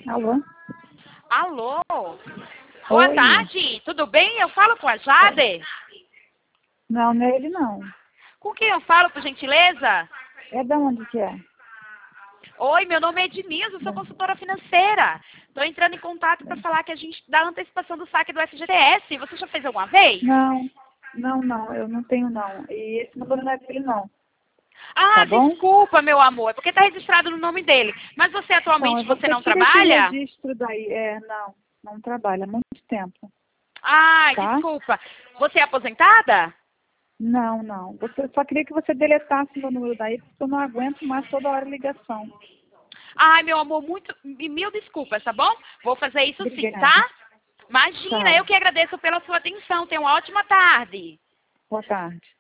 Alô? Alô? Boa Oi. tarde, tudo bem? Eu falo com a Jade? Não, não é ele não. Com quem eu falo, por gentileza? É da onde que é? Oi, meu nome é Ednilson, eu sou consultora financeira. Estou entrando em contato para falar que a gente dá antecipação do saque do FGTS. Você já fez alguma vez? Não, eu não tenho não. E esse número não é dele não. Ah, Tá bom? desculpa, meu amor, é porque está registrado no nome dele. Mas você Então, atualmente você você não tira esse trabalha? registro daí. Não trabalha há muito tempo. Ai, Tá? desculpa. Você é aposentada? Não. Você só queria que você deletasse meu número daí, porque eu não aguento mais toda hora ligação. Ai, meu amor, mil desculpas, tá bom? Vou fazer isso sim, Obrigada. tá? Imagina, Tchau. eu que agradeço pela sua atenção. Tenha uma ótima tarde. Boa tarde.